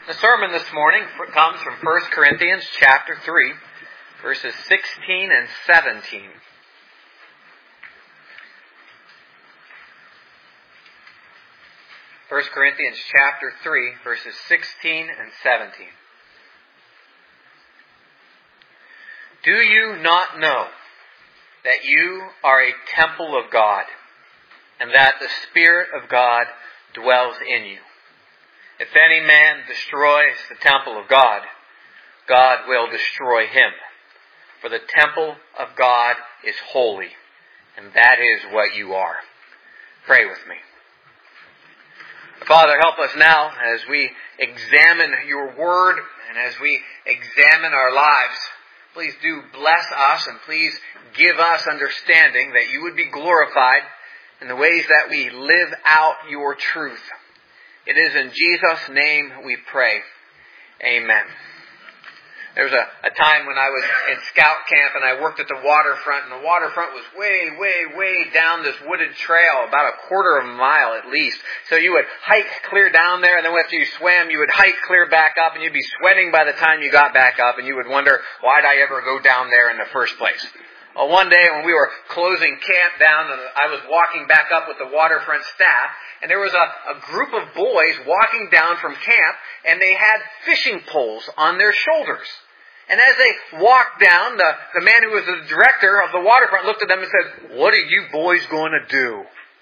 The sermon this morning comes from 1 Corinthians chapter 3, verses 16 and 17. First Corinthians chapter 3, verses 16 and 17. Do you not know that you are a temple of God, and that the Spirit of God dwells in you? If any man destroys the temple of God, God will destroy him. For the temple of God is holy, and that is what you are. Pray with me. Father, help us now as we examine your word and as we examine our lives. Please do bless us and please give us understanding that you would be glorified in the ways that we live out your truth. It is in Jesus' name we pray. Amen. There was a time when I was in scout camp and I worked at the waterfront, and the waterfront was way down this wooded trail, about a quarter of a mile at least. So you would hike clear down there, and then after you swam, you would hike clear back up, and you'd be sweating by the time you got back up, and you would wonder, why'd I ever go down there in the first place? Well, one day when we were closing camp down, and I was walking back up with the waterfront staff, and there was a group of boys walking down from camp, and they had fishing poles on their shoulders. And as they walked down, the man who was the director of the waterfront looked at them and said, "What are you boys going to do?"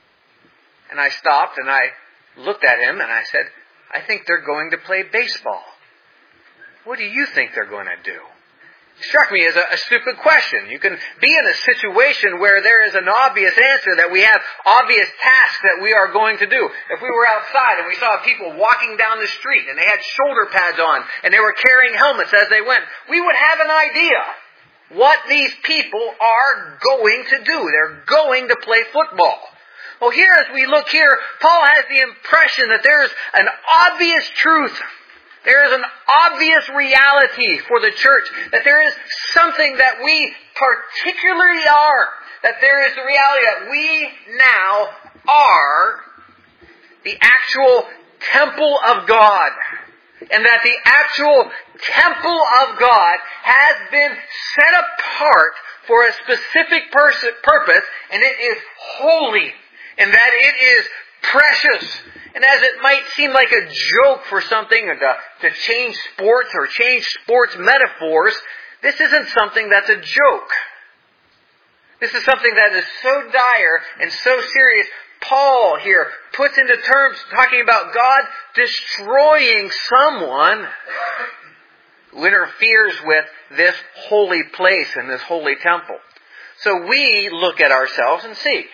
And I stopped and I looked at him and I said, "I think they're going to play baseball." "What do you think they're going to do?" It struck me as a stupid question. You can be in a situation where there is an obvious answer, that we have obvious tasks that we are going to do. If we were outside and we saw people walking down the street and they had shoulder pads on and they were carrying helmets as they went, we would have an idea what these people are going to do. They're going to play football. Well, here as we look here, Paul has the impression that there is an obvious truth. There is an obvious reality for the church, that there is something that we particularly are, that there is the reality that we now are the actual temple of God, and that the actual temple of God has been set apart for a specific purpose, and it is holy, and that it is precious. And as it might seem like a joke for something to change sports or change sports metaphors, this isn't something that's a joke. This is something that is so dire and so serious. Paul here puts into terms talking about God destroying someone who interferes with this holy place and this holy temple. So we look at ourselves and see.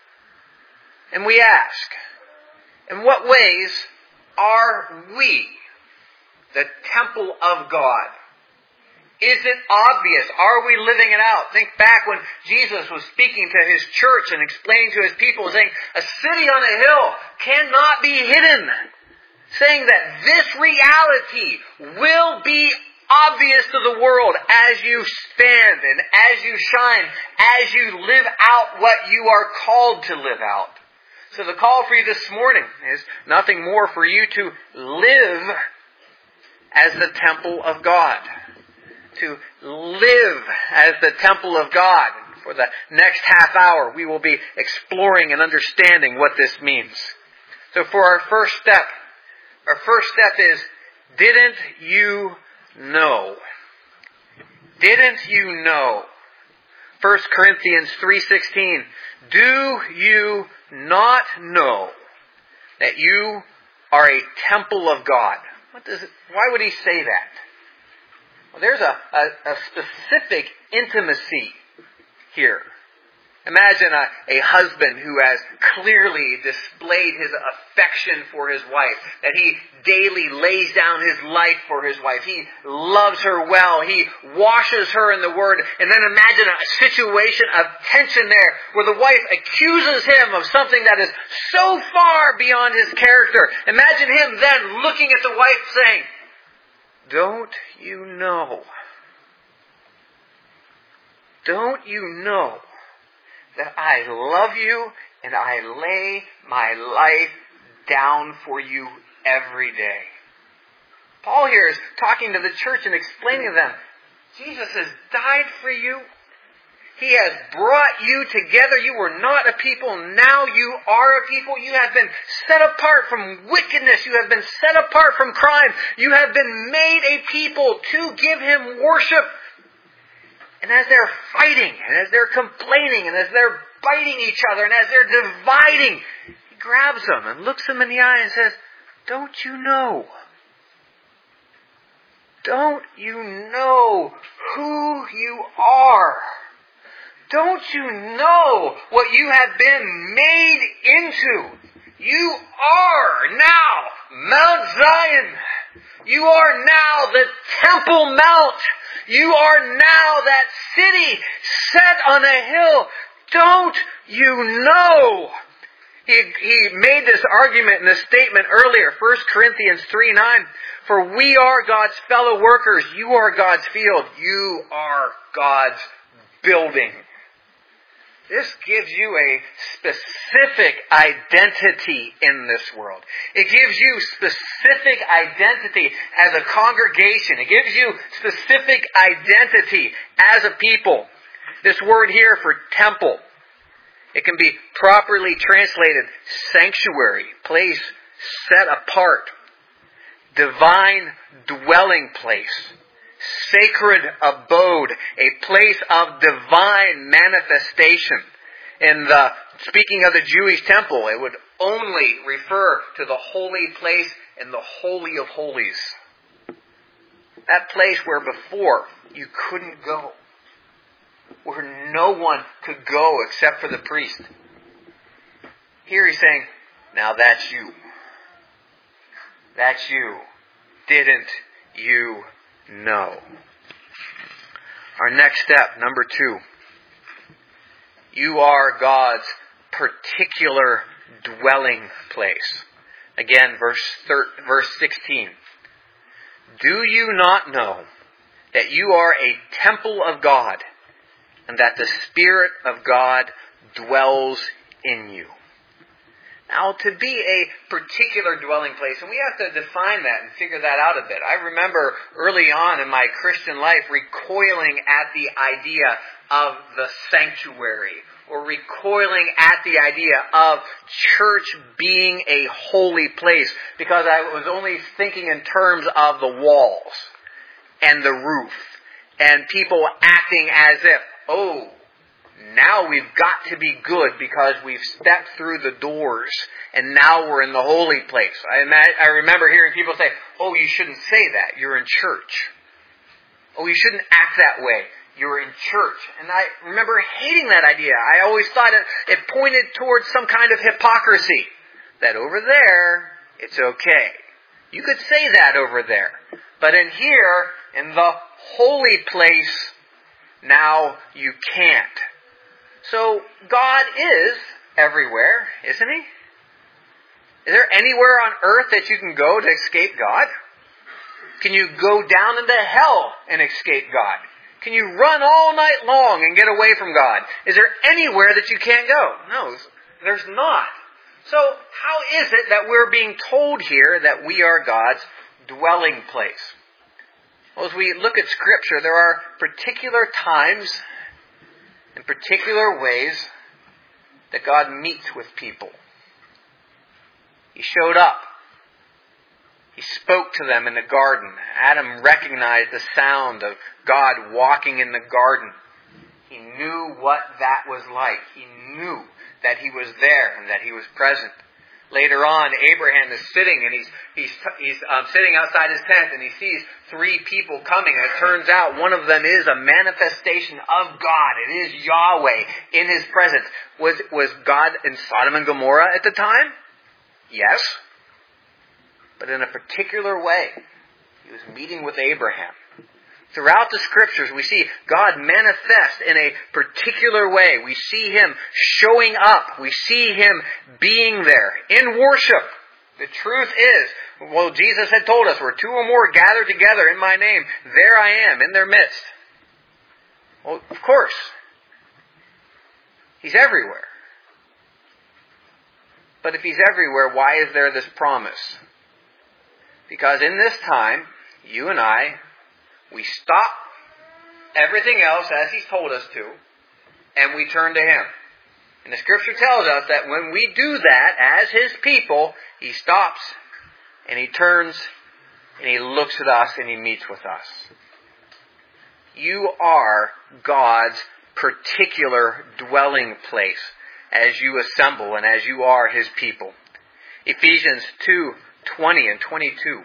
And we ask, in what ways are we the temple of God? Is it obvious? Are we living it out? Think back when Jesus was speaking to his church and explaining to his people, saying, a city on a hill cannot be hidden. Saying that this reality will be obvious to the world as you stand and as you shine, as you live out what you are called to live out. So the call for you this morning is nothing more for you to live as the temple of God. To live as the temple of God. For the next half hour, we will be exploring and understanding what this means. So for our first step is, didn't you know? Didn't you know? 1 Corinthians 3:16. Do you not know that you are a temple of God? Why would he say that? Well, there's a specific intimacy here. Imagine a husband who has clearly displayed his affection for his wife, that he daily lays down his life for his wife. He loves her well. He washes her in the Word. And then imagine a situation of tension there where the wife accuses him of something that is so far beyond his character. Imagine him then looking at the wife saying, "Don't you know? Don't you know that I love you and I lay my life down for you every day?" Paul here is talking to the church and explaining to them, Jesus has died for you. He has brought you together. You were not a people. Now you are a people. You have been set apart from wickedness. You have been set apart from crime. You have been made a people to give Him worship. And as they're fighting, and as they're complaining, and as they're biting each other, and as they're dividing, He grabs them and looks them in the eye and says, don't you know? Don't you know who you are? Don't you know what you have been made into? You are now Mount Zion. You are now the Temple Mount. You are now that city set on a hill. Don't you know? He made this argument in this statement earlier, 1 Corinthians 3:9. For we are God's fellow workers. You are God's field. You are God's building. This gives you a specific identity in this world. It gives you specific identity as a congregation. It gives you specific identity as a people. This word here for temple, it can be properly translated sanctuary, place set apart, divine dwelling place, sacred abode, a place of divine manifestation. Speaking of the Jewish temple, it would only refer to the holy place and the Holy of Holies. That place where before you couldn't go. Where no one could go except for the priest. Here he's saying, now that's you. That's you. Didn't you know? Our next step, number 2. You are God's particular dwelling place. Again, verse 16. Do you not know that you are a temple of God, and that the Spirit of God dwells in you? Now, to be a particular dwelling place, and we have to define that and figure that out a bit. I remember early on in my Christian life recoiling at the idea of the sanctuary, or recoiling at the idea of church being a holy place, because I was only thinking in terms of the walls and the roof, and people acting as if, oh, now we've got to be good because we've stepped through the doors and now we're in the holy place. I remember hearing people say, oh, you shouldn't say that. You're in church. Oh, you shouldn't act that way. You're in church. And I remember hating that idea. I always thought it pointed towards some kind of hypocrisy. That over there, it's okay. You could say that over there. But in here, in the holy place, now you can't. So God is everywhere, isn't He? Is there anywhere on earth that you can go to escape God? Can you go down into hell and escape God? Can you run all night long and get away from God? Is there anywhere that you can't go? No, there's not. So how is it that we're being told here that we are God's dwelling place? Well, as we look at Scripture, there are particular times, in particular ways, that God meets with people. He showed up. He spoke to them in the garden. Adam recognized the sound of God walking in the garden. He knew what that was like. He knew that He was there and that He was present. Later on, Abraham is sitting and he's sitting outside his tent and he sees 3 people coming. And it turns out one of them is a manifestation of God. It is Yahweh in His presence. Was God in Sodom and Gomorrah at the time? Yes. But in a particular way. He was meeting with Abraham. Throughout the Scriptures, we see God manifest in a particular way. We see Him showing up. We see Him being there in worship. The truth is, well, Jesus had told us, where 2 or more gather together in My name, there I am in their midst. Well, of course, He's everywhere. But if He's everywhere, why is there this promise? Because in this time, you and I, we stop everything else as He's told us to, and we turn to Him. And the Scripture tells us that when we do that as His people, He stops and He turns and He looks at us and He meets with us. You are God's particular dwelling place as you assemble and as you are His people. Ephesians 2:20 and 22.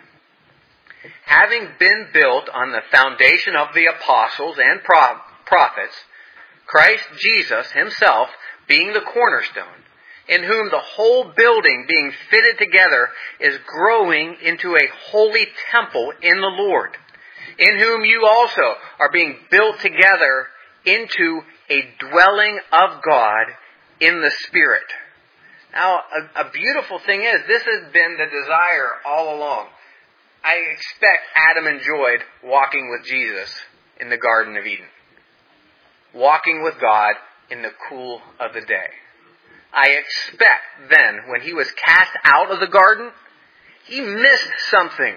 Having been built on the foundation of the apostles and prophets, Christ Jesus Himself being the cornerstone, in whom the whole building being fitted together is growing into a holy temple in the Lord, in whom you also are being built together into a dwelling of God in the Spirit. Now, a beautiful thing is, this has been the desire all along. I expect Adam enjoyed walking with Jesus in the Garden of Eden. Walking with God in the cool of the day. I expect then, when he was cast out of the garden, he missed something.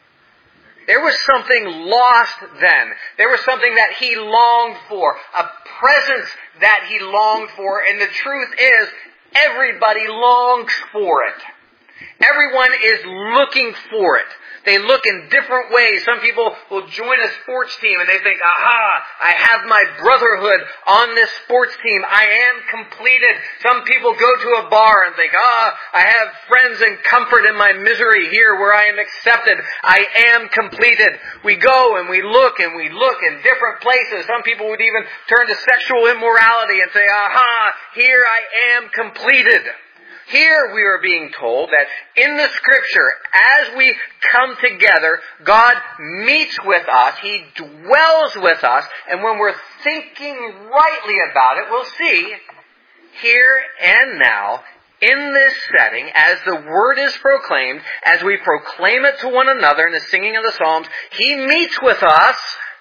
There was something lost then. There was something that he longed for. A presence that he longed for. And the truth is, everybody longs for it. Everyone is looking for it. They look in different ways. Some people will join a sports team and they think, aha, I have my brotherhood on this sports team. I am completed. Some people go to a bar and think, I have friends and comfort in my misery here where I am accepted. I am completed. We go and we look in different places. Some people would even turn to sexual immorality and say, aha, here I am completed. Here we are being told that in the Scripture, as we come together, God meets with us, He dwells with us, and when we're thinking rightly about it, we'll see here and now, in this setting, as the Word is proclaimed, as we proclaim it to one another in the singing of the Psalms, He meets with us,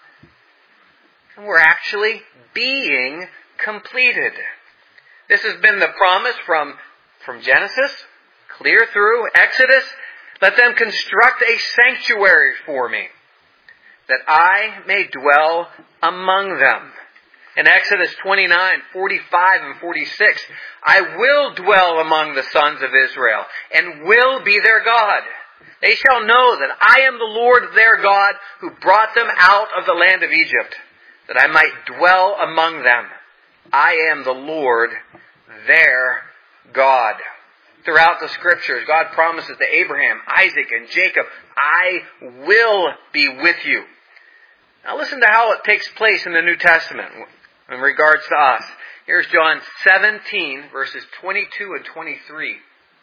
and we're actually being completed. This has been the promise from Genesis, clear through Exodus. Let them construct a sanctuary for me, that I may dwell among them. In Exodus 29:45 and 46, I will dwell among the sons of Israel, and will be their God. They shall know that I am the Lord their God, who brought them out of the land of Egypt, that I might dwell among them. I am the Lord their God. Throughout the Scriptures, God promises to Abraham, Isaac, and Jacob, I will be with you. Now listen to how it takes place in the New Testament in regards to us. Here's John 17, verses 22 and 23.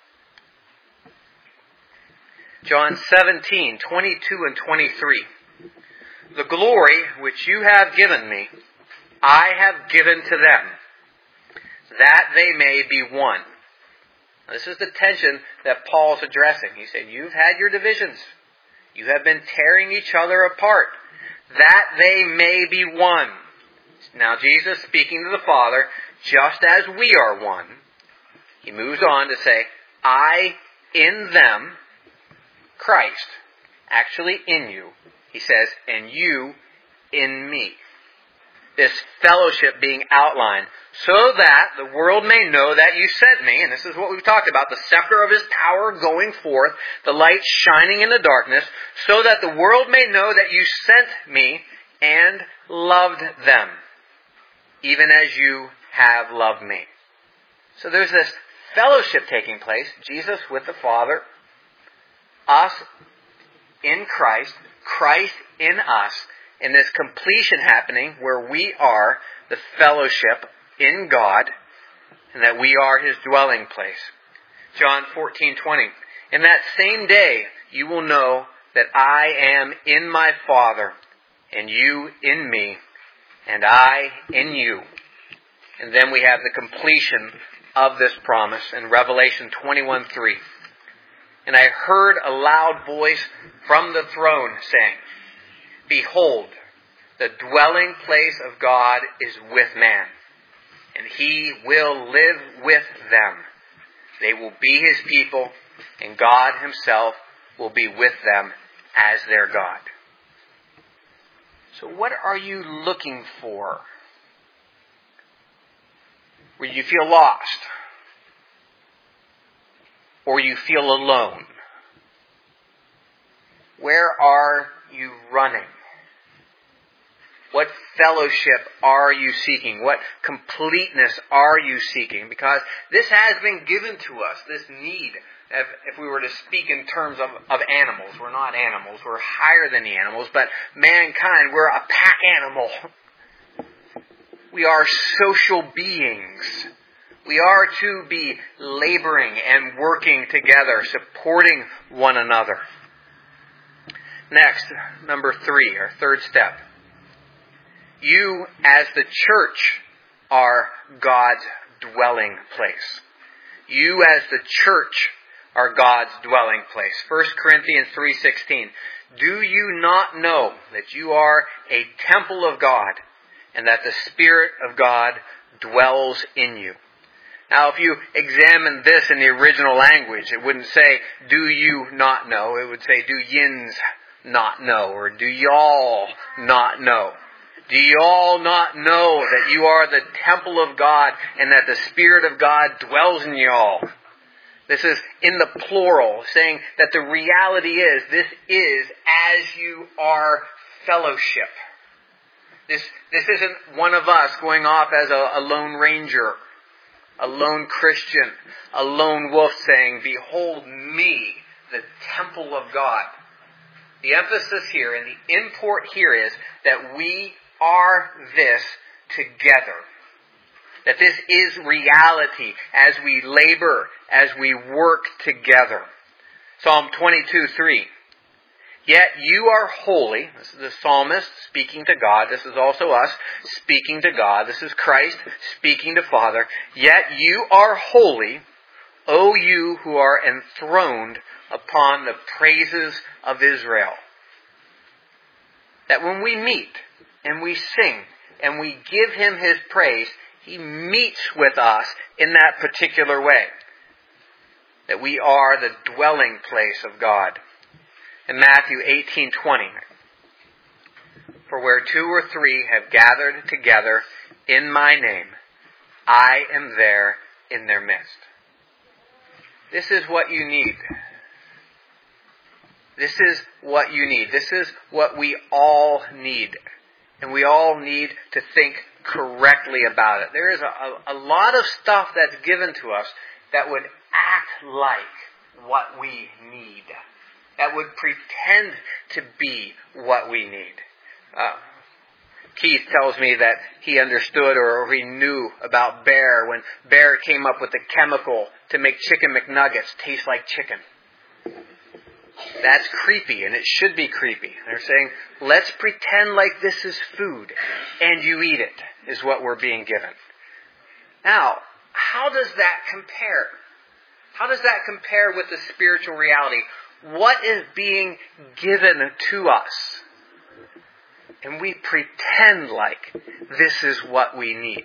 John 17, 22 and 23. The glory which you have given me, I have given to them, that they may be one. This is the tension that Paul's addressing. He said, you've had your divisions. You have been tearing each other apart, that they may be one. Now Jesus, speaking to the Father, just as we are one, he moves on to say, I in them, Christ, actually in you. He says, and you in me. This fellowship being outlined, so that the world may know that you sent me, and this is what we've talked about, the scepter of His power going forth, the light shining in the darkness, so that the world may know that you sent me and loved them, even as you have loved me. So there's this fellowship taking place, Jesus with the Father, us in Christ, Christ in us, and this completion happening where we are the fellowship in God and that we are His dwelling place. John 14:20. In that same day you will know that I am in my Father and you in me and I in you. And then we have the completion of this promise in Revelation 21:3. And I heard a loud voice from the throne saying, behold, the dwelling place of God is with man, and He will live with them. They will be His people, and God Himself will be with them as their God. So what are you looking for? Where you feel lost? Or you feel alone? Where are you running? What fellowship are you seeking? What completeness are you seeking? Because this has been given to us, this need. If we were to speak in terms of animals, we're not animals, we're higher than the animals, but mankind, we're a pack animal. We are social beings. We are to be laboring and working together, supporting one another. Next, number 3, our third step. You, as the church, are God's dwelling place. You, as the church, are God's dwelling place. 1 Corinthians 3:16. Do you not know that you are a temple of God, and that the Spirit of God dwells in you? Now, if you examine this in the original language, it wouldn't say, do you not know? It would say, do yins not know? Or do y'all not know? Do you all not know that you are the temple of God and that the Spirit of God dwells in you all? This is in the plural, saying that the reality is, this is as you are fellowship. This isn't one of us going off as a lone ranger, a lone Christian, a lone wolf saying, behold me, the temple of God. The emphasis here and the import here is that we are this together. That this is reality as we labor, as we work together. Psalm 22:3. Yet you are holy. This is the psalmist speaking to God. This is also us speaking to God. This is Christ speaking to Father. Yet you are holy, O you who are enthroned upon the praises of Israel. That when we meet and we sing and we give Him His praise, He meets with us in that particular way. That we are the dwelling place of God. In Matthew 18:20, for where 2 or 3 have gathered together in my name, I am there in their midst. This is what you need. This is what you need. This is what we all need. And we all need to think correctly about it. There is a lot of stuff that's given to us that would act like what we need. That would pretend to be what we need. Keith tells me that he understood or he knew about Bear when Bear came up with the chemical to make Chicken McNuggets taste like chicken. That's creepy, and it should be creepy. They're saying, let's pretend like this is food, and you eat it, is what we're being given. Now, how does that compare? How does that compare with the spiritual reality? What is being given to us? And we pretend like this is what we need.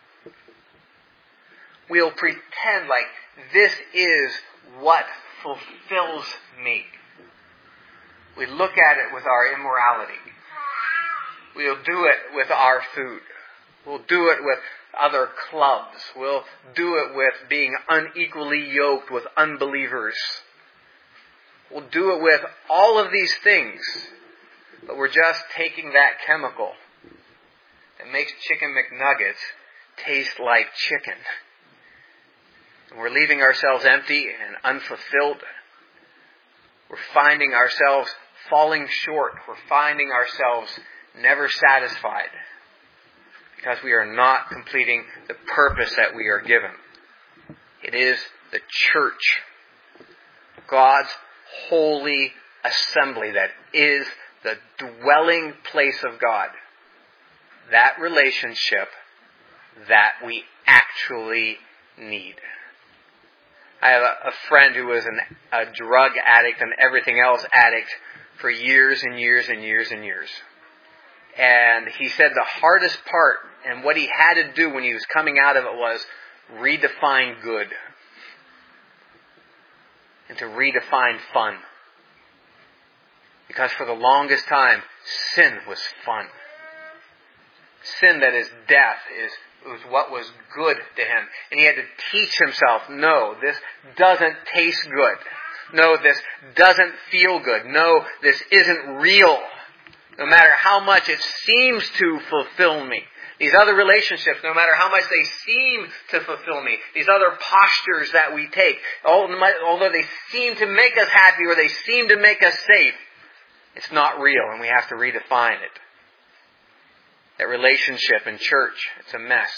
We'll pretend like this is what fulfills me. We look at it with our immorality. We'll do it with our food. We'll do it with other clubs. We'll do it with being unequally yoked with unbelievers. We'll do it with all of these things. But we're just taking that chemical that makes Chicken McNuggets taste like chicken. And we're leaving ourselves empty and unfulfilled. We're finding ourselves falling short. We're finding ourselves never satisfied because we are not completing the purpose that we are given. It is the church, God's holy assembly that is the dwelling place of God. That relationship that we actually need. I have a friend who was a drug addict and everything else addict for years and years and years and years. And he said the hardest part and what he had to do when he was coming out of it was redefine good. And to redefine fun. Because for the longest time, sin was fun. Sin, that is death, was what was good to him. And he had to teach himself, no, this doesn't taste good. No, this doesn't feel good. No, this isn't real. No matter how much it seems to fulfill me. These other relationships, no matter how much they seem to fulfill me. These other postures that we take, although they seem to make us happy or they seem to make us safe, it's not real, and we have to redefine it. That relationship in church, it's a mess.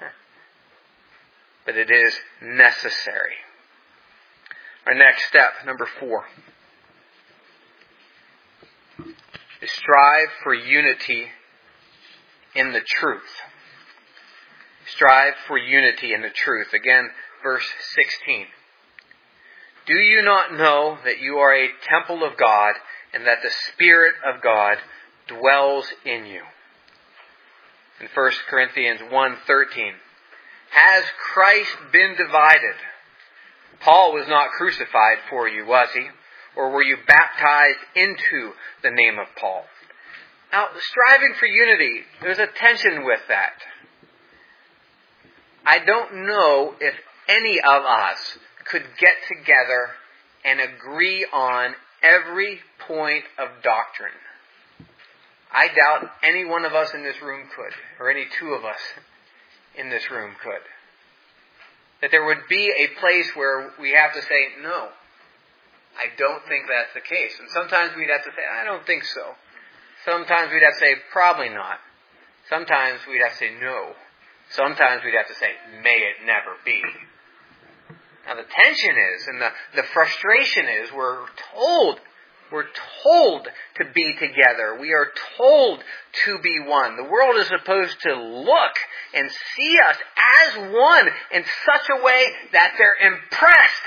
But it is necessary. Our next step, number 4. Is strive for unity in the truth. Strive for unity in the truth. Again, verse 16. Do you not know that you are a temple of God and that the Spirit of God dwells in you? In 1 Corinthians 1:13. Has Christ been divided? Paul was not crucified for you, was he? Or were you baptized into the name of Paul? Now, striving for unity, there's a tension with that. I don't know if any of us could get together and agree on every point of doctrine. I doubt any one of us in this room could, or any two of us in this room could. That there would be a place where we have to say, no, I don't think that's the case. And sometimes we'd have to say, I don't think so. Sometimes we'd have to say, probably not. Sometimes we'd have to say, no. Sometimes we'd have to say, may it never be. Now the tension is, and the frustration is, we're told to be together. We are told to be one. The world is supposed to look and see us as one in such a way that they're impressed.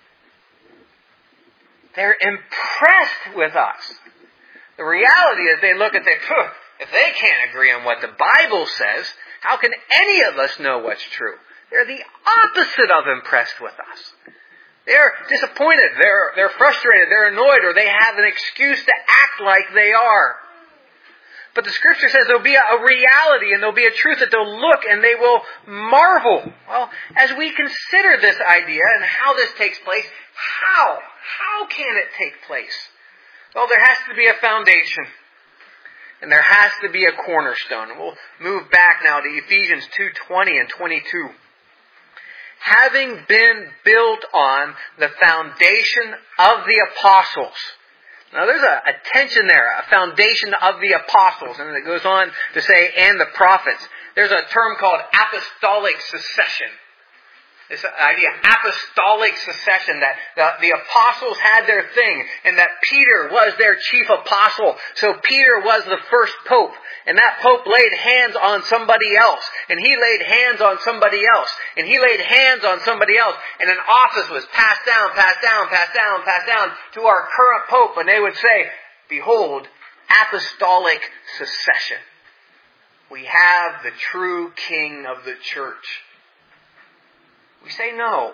They're impressed with us. The reality is they look and say, if they can't agree on what the Bible says, how can any of us know what's true? They're the opposite of impressed with us. They're disappointed, they're frustrated, they're annoyed, or they have an excuse to act like they are. But the Scripture says there'll be a reality and there'll be a truth that they'll look and they will marvel. Well, as we consider this idea and how this takes place, how can it take place? Well, there has to be a foundation. And there has to be a cornerstone. And we'll move back now to Ephesians 2:20 and 22. Having been built on the foundation of the apostles. Now there's a tension there, a foundation of the apostles. And it goes on to say, and the prophets. There's a term called apostolic succession. This idea of apostolic succession, that the apostles had their thing, and that Peter was their chief apostle. So Peter was the first pope, and that pope laid hands on somebody else, and he laid hands on somebody else, and he laid hands on somebody else, and an office was passed down to our current pope, and they would say, behold, apostolic succession. We have the true king of the church. We say no.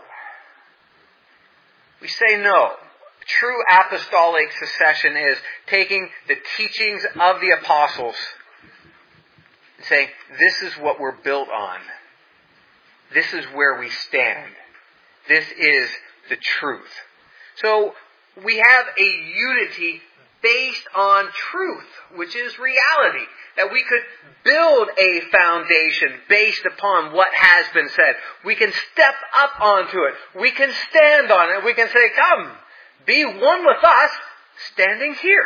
We say no. True apostolic succession is taking the teachings of the apostles and saying, this is what we're built on. This is where we stand. This is the truth. So we have a unity based on truth, which is reality. That we could build a foundation based upon what has been said. We can step up onto it. We can stand on it. We can say, come, be one with us, standing here.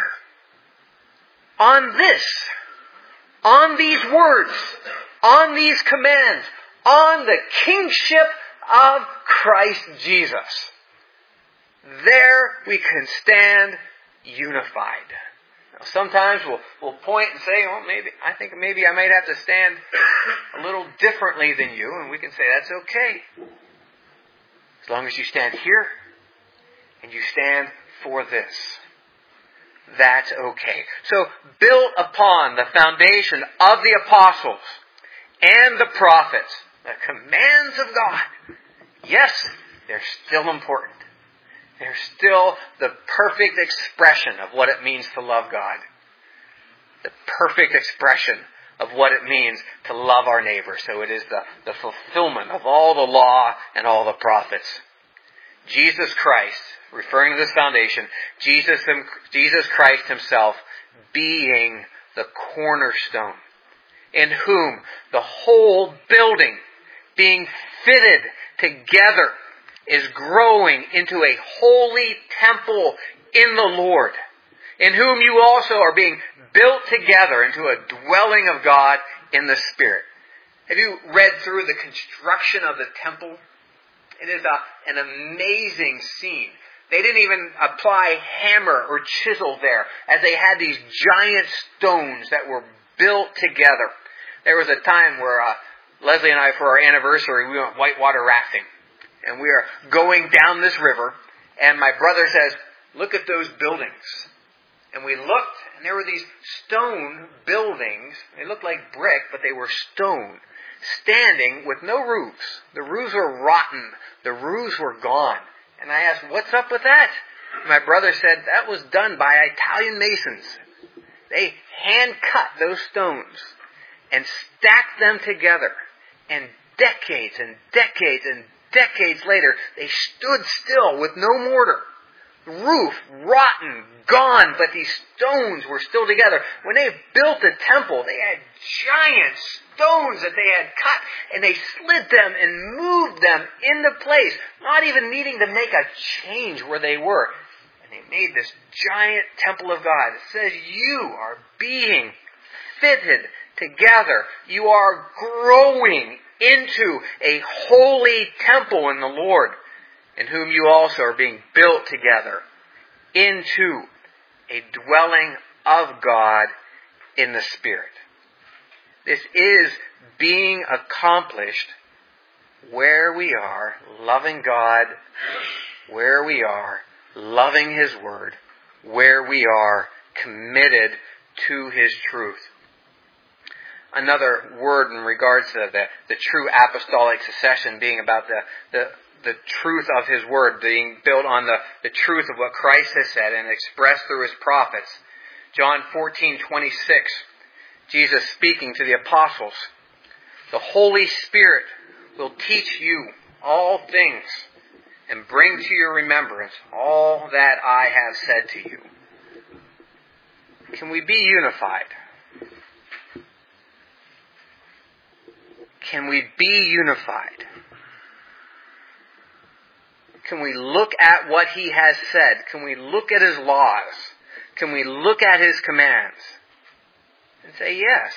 On this. On these words. On these commands. On the kingship of Christ Jesus. There we can stand unified. Now, sometimes we'll point and say, oh, I think maybe I might have to stand a little differently than you, and we can say that's okay. As long as you stand here and you stand for this. That's okay. So, built upon the foundation of the apostles and the prophets, the commands of God, yes, they're still important. They're still the perfect expression of what it means to love God. The perfect expression of what it means to love our neighbor. So it is the fulfillment of all the law and all the prophets. Jesus Christ, referring to this foundation, Jesus Christ himself being the cornerstone, in whom the whole building being fitted together is growing into a holy temple in the Lord, in whom you also are being built together into a dwelling of God in the Spirit. Have you read through the construction of the temple? It is an amazing scene. They didn't even apply hammer or chisel there, as they had these giant stones that were built together. There was a time where Leslie and I, for our anniversary, we went whitewater rafting. And we are going down this river, and my brother says, "Look at those buildings." And we looked, and there were these stone buildings. They looked like brick, but they were stone, standing with no roofs. The roofs were rotten. The roofs were gone. And I asked, "What's up with that?" And my brother said, "That was done by Italian masons. They hand-cut those stones and stacked them together. And decades and decades and decades later, they stood still with no mortar. Roof, rotten, gone, but these stones were still together. When they built the temple, they had giant stones that they had cut, and they slid them and moved them into place, not even needing to make a change where they were. And they made this giant temple of God. It says you are being fitted together. You are growing into a holy temple in the Lord, in whom you also are being built together into a dwelling of God in the Spirit. This is being accomplished where we are loving God, where we are loving His Word, where we are committed to His truth. Another word in regards to the true apostolic succession being about the truth of His Word, being built on the truth of what Christ has said and expressed through His prophets. John 14:26, Jesus speaking to the apostles, "The Holy Spirit will teach you all things and bring to your remembrance all that I have said to you." Can we be unified? Can we be unified? Can we look at what He has said? Can we look at His laws? Can we look at His commands and say, yes,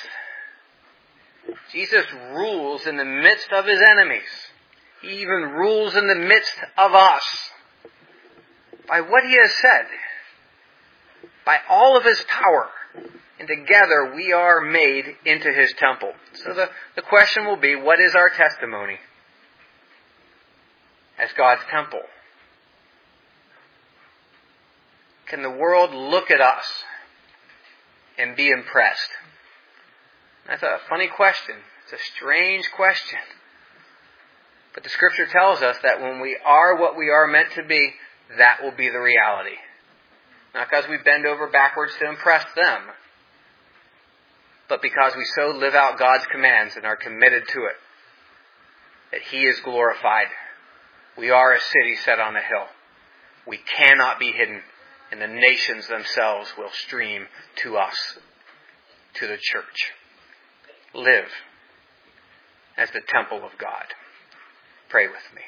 Jesus rules in the midst of His enemies. He even rules in the midst of us by what He has said, by all of His power. And together we are made into His temple. So the question will be, what is our testimony as God's temple? Can the world look at us and be impressed? That's a funny question. It's a strange question. But the Scripture tells us that when we are what we are meant to be, that will be the reality. Not because we bend over backwards to impress them, but because we so live out God's commands and are committed to it, that He is glorified. We are a city set on a hill. We cannot be hidden, and the nations themselves will stream to us, to the church. Live as the temple of God. Pray with me.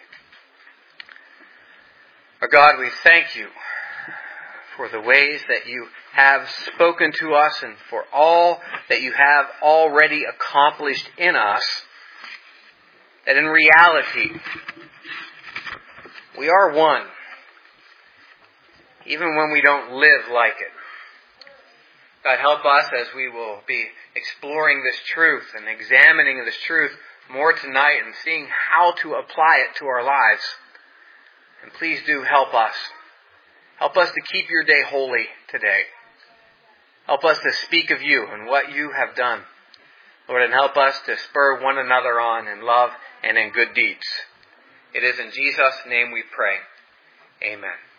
Our God, we thank You for the ways that You have spoken to us and for all that You have already accomplished in us, that in reality we are one, even when we don't live like it. God, help us as we will be exploring this truth and examining this truth more tonight and seeing how to apply it to our lives. And please do help us. Help us to keep Your day holy today. Help us to speak of You and what You have done. Lord, and help us to spur one another on in love and in good deeds. It is in Jesus' name we pray. Amen.